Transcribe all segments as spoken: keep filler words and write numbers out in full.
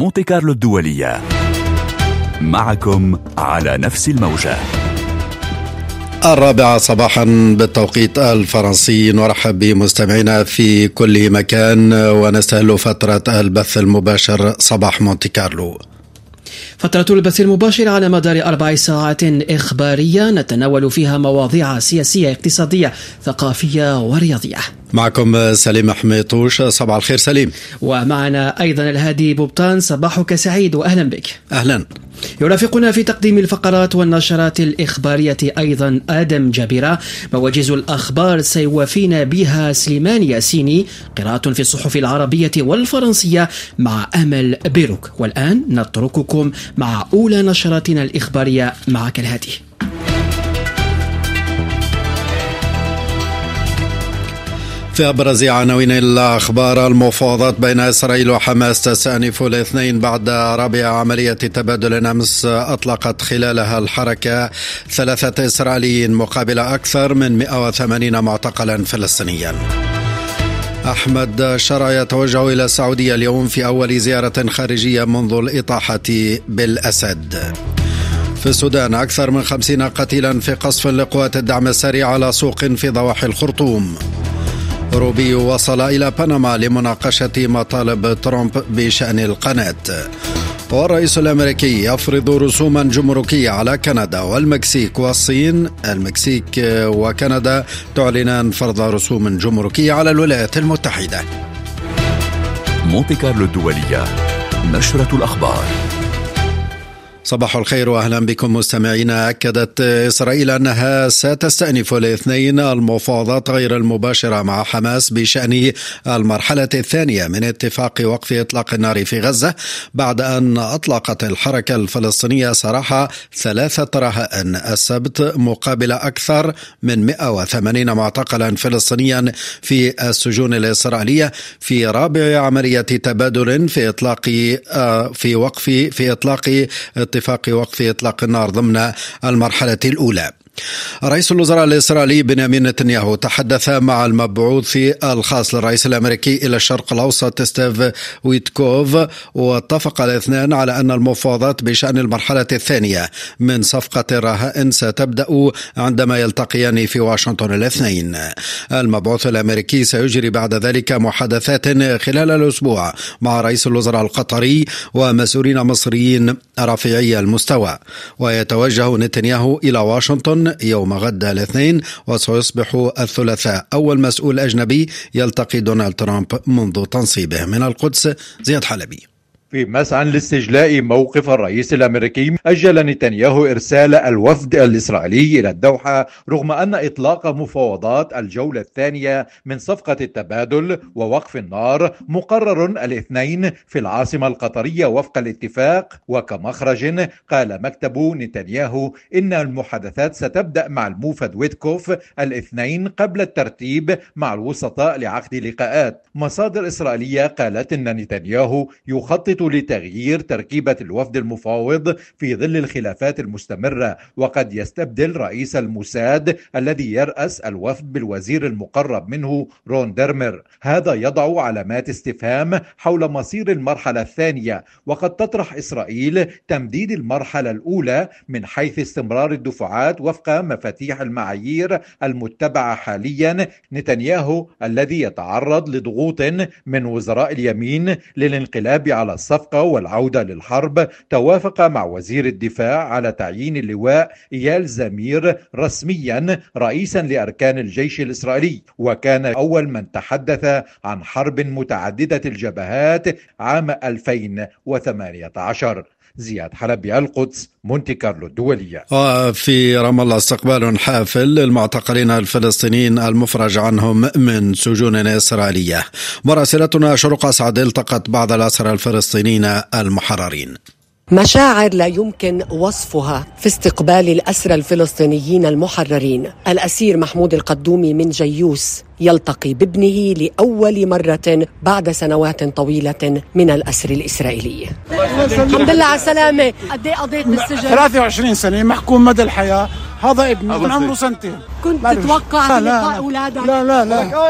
مونتي كارلو الدولية، معكم على نفس الموجة. الرابعة صباحا بالتوقيت الفرنسي، نرحب بمستمعينا في كل مكان ونستهل فترة البث المباشر صباح مونتي كارلو. فترة البث المباشر على مدار أربع ساعات إخبارية نتناول فيها مواضيع سياسية، اقتصادية، ثقافية ورياضية. معكم سليم حميطوش، صباح الخير سليم. ومعنا أيضا الهادي بوبطان، صباحك سعيد وأهلا بك. أهلا. يرافقنا في تقديم الفقرات والنشرات الإخبارية أيضا آدم جابرة. موجز الأخبار سيوافينا بها سليمان ياسيني، قراءة في الصحف العربية والفرنسية مع أمل بيروك. والآن نترككم مع أولى نشراتنا الإخبارية. معك الهادي. في أبرز عناوين الأخبار: المفاوضات بين إسرائيل وحماس تستأنف الاثنين بعد رابع عملية تبادل أمس أطلقت خلالها الحركة ثلاثة إسرائيليين مقابل أكثر من مئة وثمانين معتقلا فلسطينيا. أحمد شرع يتوجه إلى السعودية اليوم في أول زيارة خارجية منذ الإطاحة بالأسد. في السودان أكثر من خمسين قتيلا في قصف لقوات الدعم السريع على سوق في ضواحي الخرطوم. روبيو وصل إلى بنما لمناقشة مطالب ترامب بشأن القناة. والرئيس الأمريكي يفرض رسوما جمركية على كندا والمكسيك والصين. المكسيك وكندا تعلنان فرض رسوم جمركية على الولايات المتحدة. مونتي كارلو الدولية، نشرة الأخبار. صباح الخير وأهلا بكم مستمعينا. أكدت إسرائيل أنها ستستأنف الاثنين المفاوضات غير المباشرة مع حماس بشأن المرحلة الثانية من اتفاق وقف إطلاق النار في غزة، بعد أن أطلقت الحركة الفلسطينية سراح ثلاثة رهائن السبت مقابل أكثر من مئة وثمانين معتقلا فلسطينيا في السجون الإسرائيلية في رابع عملية تبادل في إطلاق في وقف في إطلاق اتفاق وقف إطلاق النار ضمن المرحلة الأولى. رئيس الوزراء الإسرائيلي بنيامين نتنياهو تحدث مع المبعوث الخاص للرئيس الأمريكي إلى الشرق الأوسط ستيف ويتكوف، واتفق الاثنان على أن المفاوضات بشأن المرحلة الثانية من صفقة الرهائن ستبدأ عندما يلتقيان في واشنطن الاثنين. المبعوث الأمريكي سيجري بعد ذلك محادثات خلال الأسبوع مع رئيس الوزراء القطري ومسؤولين مصريين رفيعي المستوى، ويتوجه نتنياهو إلى واشنطن يوم غد الاثنين، وسيصبح الثلاثاء أول مسؤول أجنبي يلتقي دونالد ترامب منذ تنصيبه. من القدس زياد حلبي. في مسعى لاستجلاء موقف الرئيس الأمريكي، أجل نتنياهو إرسال الوفد الإسرائيلي إلى الدوحة رغم أن إطلاق مفاوضات الجولة الثانية من صفقة التبادل ووقف النار مقرر الاثنين في العاصمة القطرية وفق الاتفاق. وكمخرج قال مكتب نتنياهو إن المحادثات ستبدأ مع الموفد ويتكوف الاثنين قبل الترتيب مع الوسطاء لعقد لقاءات. مصادر إسرائيلية قالت إن نتنياهو يخطط لتغيير تركيبة الوفد المفاوض في ظل الخلافات المستمرة، وقد يستبدل رئيس الموساد الذي يرأس الوفد بالوزير المقرب منه رون ديرمر. هذا يضع علامات استفهام حول مصير المرحلة الثانية، وقد تطرح إسرائيل تمديد المرحلة الأولى من حيث استمرار الدفعات وفق مفاتيح المعايير المتبعة حاليا. نتنياهو الذي يتعرض لضغوط من وزراء اليمين للانقلاب على الصفقة والعودة للحرب، توافق مع وزير الدفاع على تعيين اللواء إيال زمير رسميا رئيسا لأركان الجيش الإسرائيلي، وكان أول من تحدث عن حرب متعددة الجبهات عام ألفين وثمانية عشر. زياد حلبي، القدس، مونتي كارلو الدولية. وفي رام الله استقبال حافل للمعتقلين الفلسطينيين المفرج عنهم من سجون إسرائيلية. مراسلتنا شروق أسعد التقت بعض الأسرى الفلسطينيين المحررين. مشاعر لا يمكن وصفها في استقبال الأسرى الفلسطينيين المحررين. الأسير محمود القدومي من جيوس يلتقي بابنه لأول مرة بعد سنوات طويلة من الأسر الإسرائيلي. الحمد لله على السلامة. قد ايه قضيت بالسجن؟ ثلاثة وعشرين سنة محكوم مدى الحياة. هذا ابني من عمره سنتين. كنت تتوقع لقاء أولادك؟ لا لا لا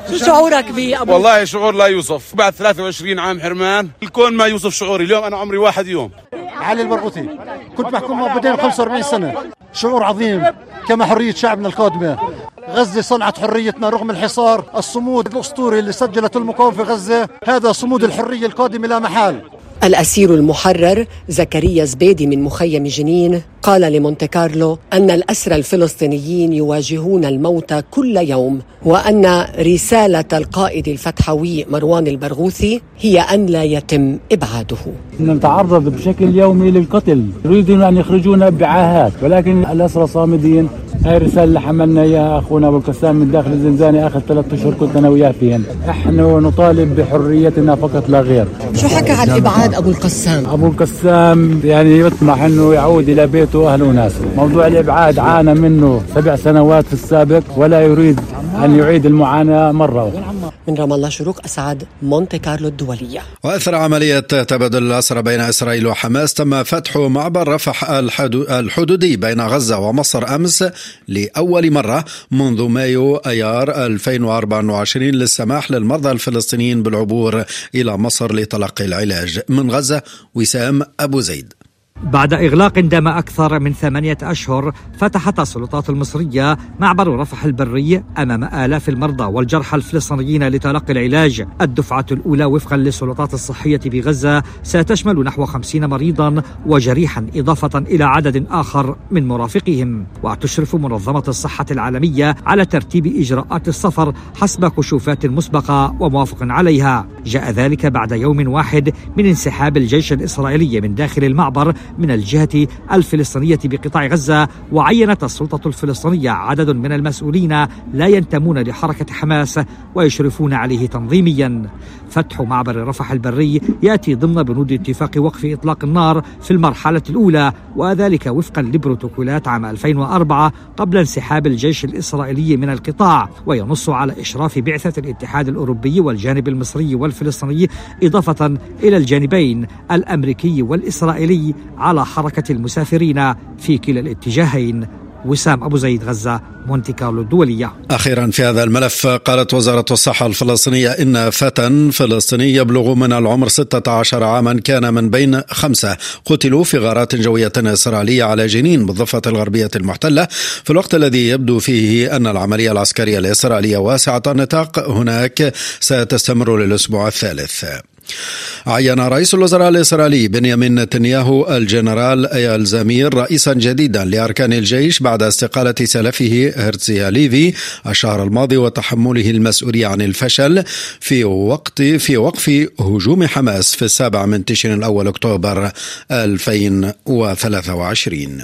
شعورك بأبو؟ والله شعور لا يوصف. بعد ثلاثة وعشرين عام حرمان الكون ما يوصف شعوري. اليوم أنا عمري واحد يوم. علي البرغوثي، كنت محكوم مؤبدين خمسة وأربعين سنة. شعور عظيم كما حرية شعبنا القادمة. غزة صنعت حريتنا رغم الحصار. الصمود الأسطوري اللي سجلته المقاومة في غزة هذا صمود الحرية القادمة لا محال. الأسير المحرر زكريا زبيدي من مخيم جنين قال لمونتي كارلو أن الأسرى الفلسطينيين يواجهون الموت كل يوم، وأن رسالة القائد الفتحوي مروان البرغوثي هي أن لا يتم إبعاده. نتعرض بشكل يومي للقتل، يريدون أن يخرجونا بعاهات، ولكن الأسرى صامدين. هاي الرسالة اللي حملنا إياها أخونا أبو القسام من داخل الزنزانة آخر ثلاثة أشهر كنت أنا وياه فيهن. إحنا نطالب بحريتنا فقط لا غير. شو حكى عن الإبعاد أبو القسام؟ أبو القسام يعني يطمح أنه يعود إلى بيته وأهله وناسه. موضوع الإبعاد عانى منه سبع سنوات في السابق ولا يريد أن يعيد المعاناة مرة أخرى. من رام الله شروق أسعد، مونتي كارلو الدولية. وأثر عملية تبادل الأسرى بين إسرائيل وحماس تم فتح معبر رفح الحدودي بين غزة ومصر أمس لأول مرة منذ مايو أيار ألفين وأربعة وعشرين للسماح للمرضى الفلسطينيين بالعبور إلى مصر لتلقي العلاج. من غزة وسام أبو زيد. بعد إغلاق دام أكثر من ثمانية أشهر فتحت السلطات المصرية معبر رفح البري أمام آلاف المرضى والجرحى الفلسطينيين لتلقي العلاج. الدفعة الأولى وفقا للسلطات الصحية بغزة ستشمل نحو خمسين مريضا وجريحا إضافة إلى عدد آخر من مرافقهم. وتشرف منظمة الصحة العالمية على ترتيب إجراءات السفر حسب كشوفات مسبقة وموافق عليها. جاء ذلك بعد يوم واحد من انسحاب الجيش الإسرائيلي من داخل المعبر من الجهة الفلسطينية بقطاع غزة. وعينت السلطة الفلسطينية عدد من المسؤولين لا ينتمون لحركة حماس ويشرفون عليه تنظيميا. فتح معبر رفح البري يأتي ضمن بنود اتفاق وقف إطلاق النار في المرحلة الأولى، وذلك وفقا لبروتوكولات عام ألفين وأربعة قبل انسحاب الجيش الإسرائيلي من القطاع، وينص على إشراف بعثة الاتحاد الأوروبي والجانب المصري والفلسطيني إضافة إلى الجانبين الأمريكي والإسرائيلي على حركة المسافرين في كلا الاتجاهين. وسام أبو زيد، غزة، مونتي كارلو الدولية. أخيرا في هذا الملف، قالت وزارة الصحة الفلسطينية إن فتى فلسطيني يبلغ من العمر ستة عشر عاما كان من بين خمسة قتلوا في غارات جوية إسرائيلية على جنين بالضفة الغربية المحتلة، في الوقت الذي يبدو فيه أن العملية العسكرية الإسرائيلية واسعة النطاق هناك ستستمر للأسبوع الثالث. عين رئيس الوزراء الإسرائيلي بنيامين نتنياهو الجنرال أيال زمير رئيسا جديدا لأركان الجيش بعد استقالة سلفه هرتزي هاليفي الشهر الماضي وتحمله المسؤولية عن الفشل في وقت في وقف هجوم حماس في السابع من تشرين الأول أكتوبر ألفين وثلاثة وعشرين.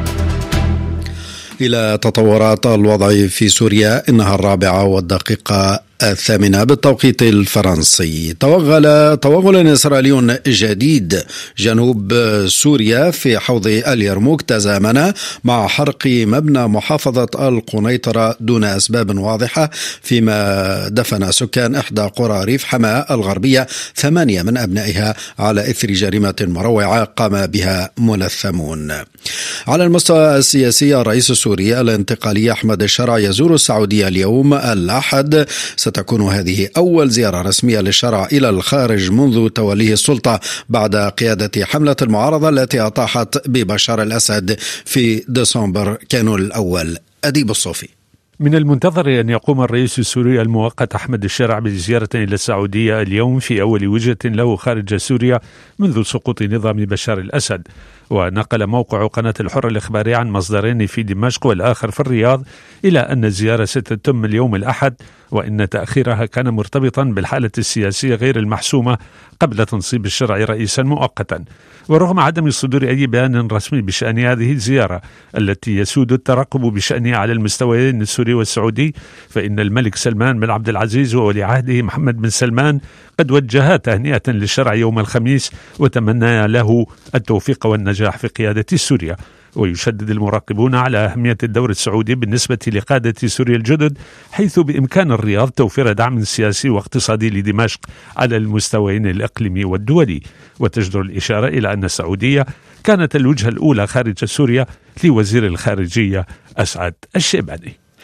إلى تطورات الوضع في سوريا، إنها الرابعة والدقيقة الثامنة بالتوقيت الفرنسي. توغل توغل إسرائيلي جديد جنوب سوريا في حوض اليرموك تزامن مع حرق مبنى محافظة القنيطرة دون أسباب واضحة، فيما دفن سكان إحدى قرى ريف حماة الغربية ثمانية من أبنائها على إثر جريمة مروعة قام بها ملثمون. على المستوى السياسي، الرئيس السوري الانتقالي أحمد الشرع يزور السعودية اليوم الأحد. ستكون هذه أول زيارة رسمية للشرع إلى الخارج منذ توليه السلطة بعد قيادة حملة المعارضة التي أطاحت ببشار الأسد في ديسمبر كانون الأول. أديب الصوفي. من المنتظر أن يقوم الرئيس السوري المؤقت أحمد الشرع بزيارة إلى السعودية اليوم في أول وجهة له خارج سوريا منذ سقوط نظام بشار الأسد. ونقل موقع قناة الحرة الإخباري عن مصدرين في دمشق والآخر في الرياض إلى أن الزيارة ستتم اليوم الأحد، وإن تأخيرها كان مرتبطا بالحالة السياسية غير المحسومة قبل تنصيب الشرع رئيسا مؤقتا. ورغم عدم صدور أي بيان رسمي بشأن هذه الزيارة التي يسود الترقب بشأنها على المستويين السوري والسعودي، فإن الملك سلمان بن عبد العزيز وولي عهده محمد بن سلمان قد وجها تهنئة للشرع يوم الخميس وتمنى له التوفيق والنجاح في قيادة سوريا. ويشدد المراقبون على أهمية الدور السعودي بالنسبة لقادة سوريا الجدد، حيث بإمكان الرياض توفير دعم سياسي واقتصادي لدمشق على المستويين الإقليمي والدولي. وتجدر الإشارة إلى أن السعودية كانت الوجهة الأولى خارج سوريا لوزير الخارجية أسعد الشيباني.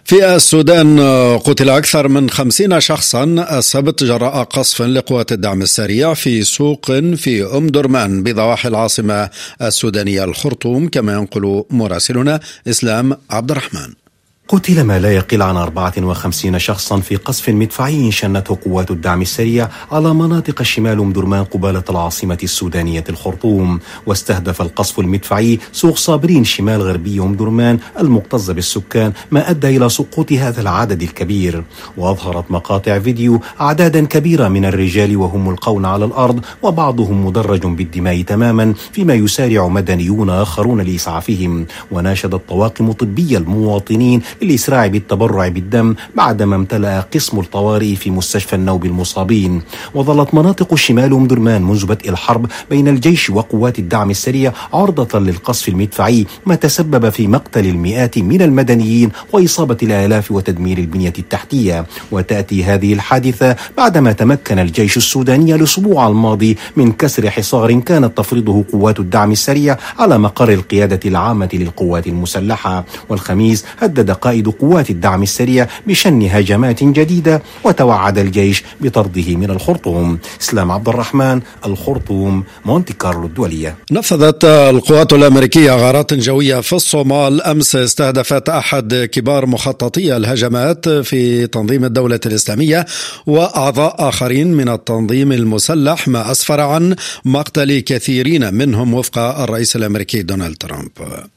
في السودان قتل أكثر من خمسين شخصا السبت جراء قصف لقوات الدعم السريع في سوق في أم درمان بضواحي العاصمة السودانية الخرطوم، كما ينقل مراسلنا إسلام عبد الرحمن. قتل ما لا يقل عن أربعة وخمسين شخصا في قصف مدفعي شنته قوات الدعم السريع على مناطق شمال أم درمان قبالة العاصمة السودانية الخرطوم. واستهدف القصف المدفعي سوق صابرين شمال غربي أم درمان المكتظ بالسكان، ما أدى إلى سقوط هذا العدد الكبير. وأظهرت مقاطع فيديو أعدادا كبيرة من الرجال وهم ملقون على الأرض وبعضهم مدرج بالدماء تماما، فيما يسارع مدنيون آخرون لإسعافهم. وناشد الطواقم الطبية المواطنين للإسراع بالتبرع بالدم بعدما امتلأ قسم الطوارئ في مستشفى النوب المصابين. وظلت مناطق شمال أم درمان منذ بدء الحرب بين الجيش وقوات الدعم السريع عرضة للقصف المدفعي، ما تسبب في مقتل المئات من المدنيين وإصابة الآلاف وتدمير البنية التحتية. وتأتي هذه الحادثة بعدما تمكن الجيش السوداني الأسبوع الماضي من كسر حصار كانت تفرضه قوات الدعم السريع على مقر القيادة العامة للقوات المسلحة. والخميس هدد قائد قوات الدعم السريع بشن هجمات جديدة، وتوعد الجيش بطرده من الخرطوم. اسلام عبد الرحمن، الخرطوم، مونتي كارلو الدولية. نفذت القوات الأمريكية غارات جوية في الصومال أمس استهدفت أحد كبار مخططي الهجمات في تنظيم الدولة الإسلامية وأعضاء آخرين من التنظيم المسلح، ما أسفر عن مقتل كثيرين منهم وفق الرئيس الأمريكي دونالد ترامب.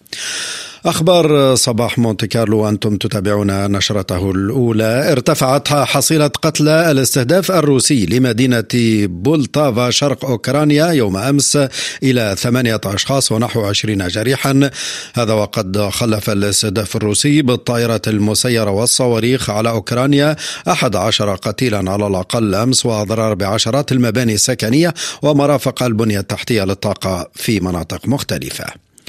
أخبار صباح مونتي كارلو وأنتم تتابعون نشرته الأولى. ارتفعت حصيلة قتلى الاستهداف الروسي لمدينة بولتافا شرق أوكرانيا يوم أمس إلى ثمانية أشخاص ونحو عشرين جريحا، هذا وقد خلف الاستهداف الروسي بالطائرة المسيرة والصواريخ على أوكرانيا أحد عشر قتيلا على الأقل أمس، وأضرار بعشرات المباني السكنية ومرافق البنية التحتية للطاقة في مناطق مختلفة.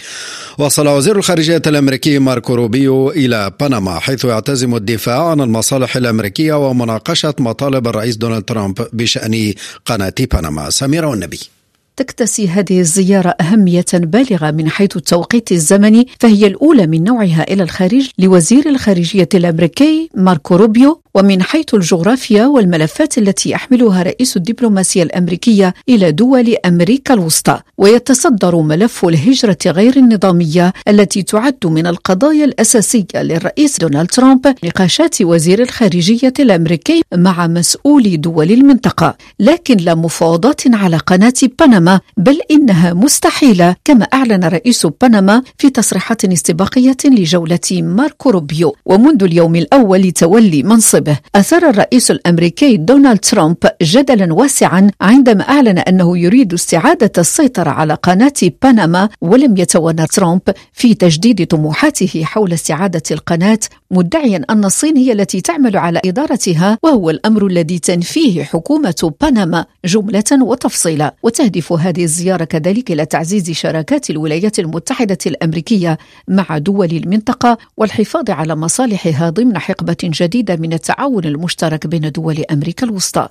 وصل وزير الخارجية الأمريكي ماركو روبيو إلى بنما، حيث يعتزم الدفاع عن المصالح الأمريكية ومناقشة مطالب الرئيس دونالد ترامب بشأن قناة بنما. سميرة والنبي. تكتسي هذه الزيارة أهمية بالغة من حيث التوقيت الزمني، فهي الأولى من نوعها إلى الخارج لوزير الخارجية الأمريكي ماركو روبيو، ومن حيث الجغرافيا والملفات التي يحملها رئيس الدبلوماسية الأمريكية إلى دول أمريكا الوسطى. ويتصدر ملف الهجرة غير النظامية التي تعد من القضايا الأساسية للرئيس دونالد ترامب نقاشات وزير الخارجية الأمريكي مع مسؤولي دول المنطقة، لكن لا مفاوضات على قناة بنما، بل إنها مستحيلة، كما أعلن رئيس بنما في تصريحات استباقية لجولة ماركو روبيو. ومنذ اليوم الأول لتولي منصبه أثار الرئيس الأمريكي دونالد ترامب جدلا واسعا عندما أعلن أنه يريد استعادة السيطرة على قناة بنما، ولم يتوانى ترامب في تجديد طموحاته حول استعادة القناة، مدعيا أن الصين هي التي تعمل على إدارتها، وهو الأمر الذي تنفيه حكومة بنما جملة وتفصيلا. وتهدف هذه الزيارة كذلك إلى تعزيز شراكات الولايات المتحدة الأمريكية مع دول المنطقة والحفاظ على مصالحها ضمن حقبة جديدة من التعاون المشترك بين دول أمريكا الوسطى.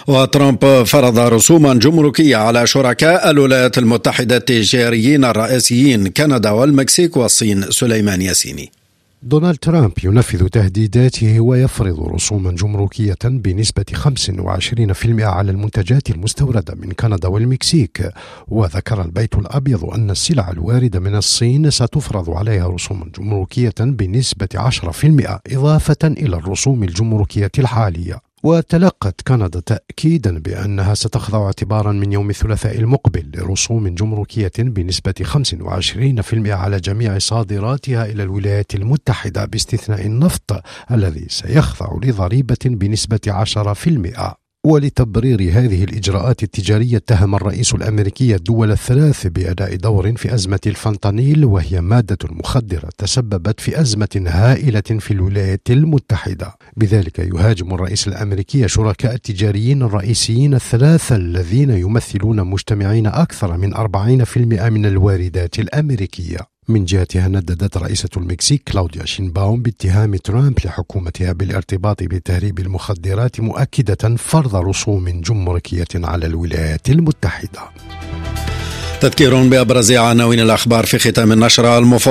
وترامب فرض رسوما جمركية على شركاء الولايات المتحدة التجاريين الرئيسيين كندا والمكسيك والصين. سليمان ياسيني. دونالد ترامب ينفذ تهديداته ويفرض رسوما جمركية بنسبة خمسة وعشرين بالمئة على المنتجات المستوردة من كندا والمكسيك. وذكر البيت الأبيض أن السلع الواردة من الصين ستفرض عليها رسوما جمركية بنسبة عشرة بالمئة إضافة إلى الرسوم الجمركية الحالية. وتلقت كندا تأكيدا بأنها ستخضع اعتبارا من يوم الثلاثاء المقبل لرسوم جمركية بنسبة خمسة وعشرين بالمئة على جميع صادراتها إلى الولايات المتحدة باستثناء النفط الذي سيخضع لضريبة بنسبة عشرة بالمئة. ولتبرير هذه الإجراءات التجارية اتهم الرئيس الأمريكي الدول الثلاث بأداء دور في أزمة الفنطانيل، وهي مادة مخدرة تسببت في أزمة هائلة في الولايات المتحدة. بذلك يهاجم الرئيس الأمريكي شركاء التجاريين الرئيسيين الثلاثة الذين يمثلون مجتمعين أكثر من أربعين بالمئة من الواردات الأمريكية. من جهتها نددت رئيسة المكسيك كلاوديا شينباوم باتهام ترامب لحكومتها بالارتباط بتهريب المخدرات، مؤكدة فرض رسوم جمركية على الولايات المتحدة. تذكير بأبرز عناوين الأخبار في ختام النشرة.